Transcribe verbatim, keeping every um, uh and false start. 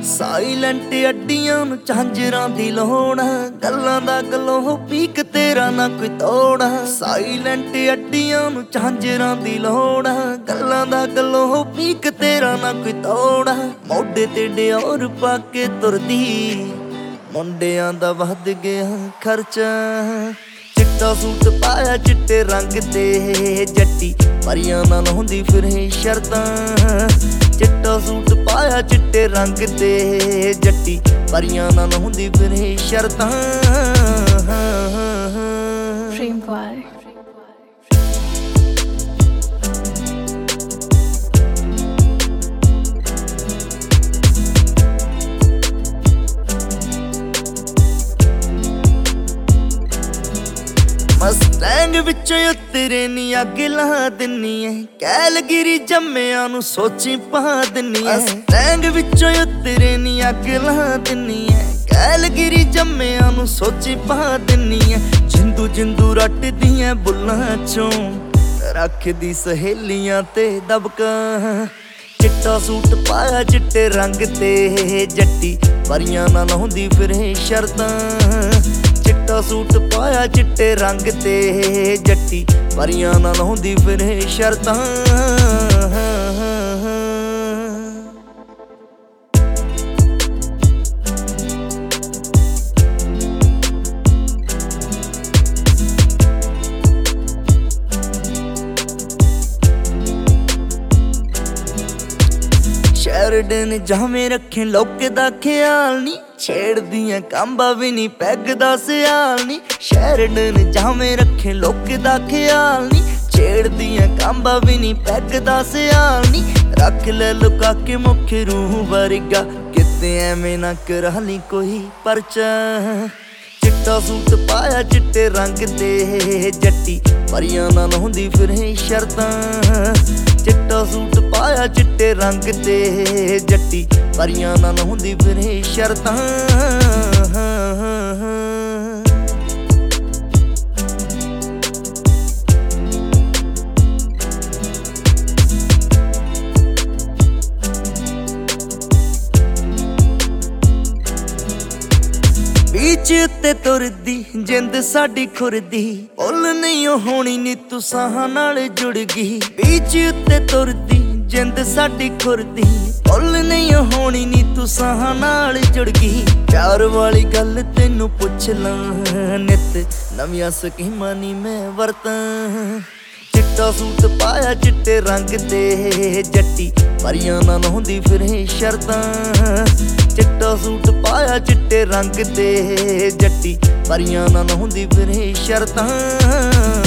Silent ਅੱਡੀਆਂ ਨੂੰ ਝਾਂਜਰਾਂ ਦੀ ਲੋੜ, ਗੱਲਾਂ ਦਾ ਗਲੋਂ ਪੀਕ ਤੇਰਾ ਨਾ ਕੋਈ ਤੋੜ। ਸਾਈਲੈਂਟ ਅੱਡੀਆਂ ਨੂੰ ਝਾਂਜਰਾਂ ਦੀ ਲੋੜ, ਗੱਲਾਂ ਦਾ ਗਲੋਂ ਪੀਕ ਤੇਰਾ ਨਾ ਕੋਈ ਤੋੜ। ਮੋਢੇ ਤੇ ਡਿਓਰ ਪਾ ਕੇ ਤੁਰਦੀ, ਮੁੰਡਿਆਂ ਦਾ ਵੱਧ ਗਿਆ ਖਰਚਾ। ਚਿੱਟਾ ਸੂਟ ਪਾਇਆ ਚਿੱਟੇ ਰੰਗ ਤੇ, ਜੱਟੀ ਪਰੀਆਂ ਨਾਲ ਹੁੰਦੀ ਫਿਰੇ ਸ਼ਰਤਾਂ। ਚਿੱਟਾ ਸੂਟ ਪਾਇਆ ਚਿੱਟੇ ਰੰਗ ਤੇ, ਜੱਟੀ ਪਰੀਆਂ ਨਾਲ ਹੁੰਦੀ ਫਿਰੇ ਸ਼ਰਤਾਂ। Dream boy. ਮਸਟੈਂਗ ਵਿੱਚੋਂ ਉਤਰੇ ਨੀ ਅੱਗ ਲਾ ਦਿੰਨੀ ਐ, ਕੈਲਗਰੀ ਜੰਮਿਆਂ ਨੂੰ ਸੋਚੀ ਪਾ ਦਿੰਨੀ ਐ। ਮਸਟੈਂਗ ਵਿੱਚੋਂ ਉਤਰੇ ਨੀ ਅੱਗ ਲਾ ਦਿੰਨੀ ਐ, ਕੈਲਗਰੀ ਜੰਮਿਆਂ ਨੂੰ ਸੋਚੀ ਪਾ ਦਿੰਨੀ ਐ। ਜਿੰਦੂ ਜਿੰਦੂ ਰੱਟਦੀ ਐ ਬੁੱਲਾਂ ਚੋਂ, ਰੱਖਦੀ ਸਹੇਲੀਆਂ ਤੇ ਦਬਕਾ। ਚਿੱਟਾ ਸੂਟ ਪਾਇਆ ਚਿੱਟੇ ਰੰਗ ਤੇ, ਜੱਟੀ ਪਰੀਆਂ ਨਾਲ ਹੁੰਦੀ ਫਿਰੇ ਸ਼ਰਤਾਂ। ਚਿੱਟਾ ਸੂਟ ਪਾਇਆ ਚਿੱਟੇ ਰੰਗ ਤੇ, ਜੱਟੀ ਪਰੀਆਂ ਨਾਲ ਹੁੰਦੀ ਫਿਰੇ ਸ਼ਰਤਾਂ। ਸ਼ੈਰਡਨ ਜਾਵੇਂ ਰੱਖੇ ਲੋਕ ਦਾ ਖਿਆਲ ਨੀ, ਛੇੜਦੀਆਂ ਕਾਂਬਾ ਵੀ ਨੀ ਪੈਗ ਦਾ ਸਿਆਲ ਨੀ। ਸ਼ੈਰਡਨ ਜਾਵੇਂ ਰੱਖੇ ਲੋਕ ਦਾ ਖਿਆਲ ਨੀ, ਛੇੜਦੀਆਂ ਕਾਂਬਾ ਵੀ ਨੀ ਪੈਗ ਦਾ ਸਿਆਲ ਨੀ। ਰੱਖ ਲੈ ਲੁਕਾ ਕੇ ਮੁੱਖ ਰੂਹ ਵਰਗਾ, ਕਿਤੇ ਐਵੇਂ ਨਾ ਕਰਾ ਲਈ ਕੋਈ ਪਰਚਾ। ਚਿੱਟਾ ਸੂਟ ਪਾਇਆ ਚਿੱਟੇ ਰੰਗ ਤੇ, ਜੱਟੀ ਪਰੀਆਂ ਨਾਲ ਹੁੰਦੀ ਫਿਰੇ ਸ਼ਰਤਾਂ। ਚਿੱਟਾ ਸੂਟ ਪਾਇਆ ਚਿੱਟੇ ਰੰਗ ਤੇ, ਜੱਟੀ ਪਰੀਆਂ ਨਾਲ ਹੁੰਦੀ ਫਿਰੇ ਸ਼ਰਤਾਂ। ਬੀਚ ਉੱਤੇ ਤੁਰਦੀ ਜਿੰਦ ਸਾਡੀ ਖੁਰਦੀ, ਭੁੱਲ ਨਹੀਂ ਹੋਣੀ ਨੀ ਤੂੰ ਸਾਹਾਂ ਨਾਲ ਜੁੜ ਗਈ। ਬੀਚ ਉੱਤੇ ਤੁਰਦੀ ਜਿੰਦ ਸਾਡੀ ਖੁਰਦੀ, ਭੁੱਲ ਨਹੀਂ ਹੋਣੀ ਨੀ ਤੂੰ ਸਾਹਾਂ ਨਾਲ ਜੁੜ ਗਈ। ਪਿਆਰ ਵਾਲੀ ਗੱਲ ਤੈਨੂੰ ਪੁੱਛ ਲਾਂ, ਨਿੱਤ ਨਵੀਆਂ ਸਕੀਮਾਂ ਨੀ ਮੈਂ ਵਰਤਾਂ। ਚਿੱਟਾ ਸੂਟ ਪਾਇਆ ਚਿੱਟੇ ਰੰਗ ਤੇ, ਜੱਟੀ ਪਰੀਆਂ ਨਾਲ ਹੁੰਦੀ ਫਿਰੇ ਸ਼ਰਤਾਂ। ਚਿੱਟਾ ਸੂਟ ਪਾਇਆ ਚਿੱਟੇ ਰੰਗ ਤੇ, ਜੱਟੀ ਪਰੀਆਂ ਨਾਲ ਹੁੰਦੀ ਫਿਰੇ ਸ਼ਰਤਾਂ।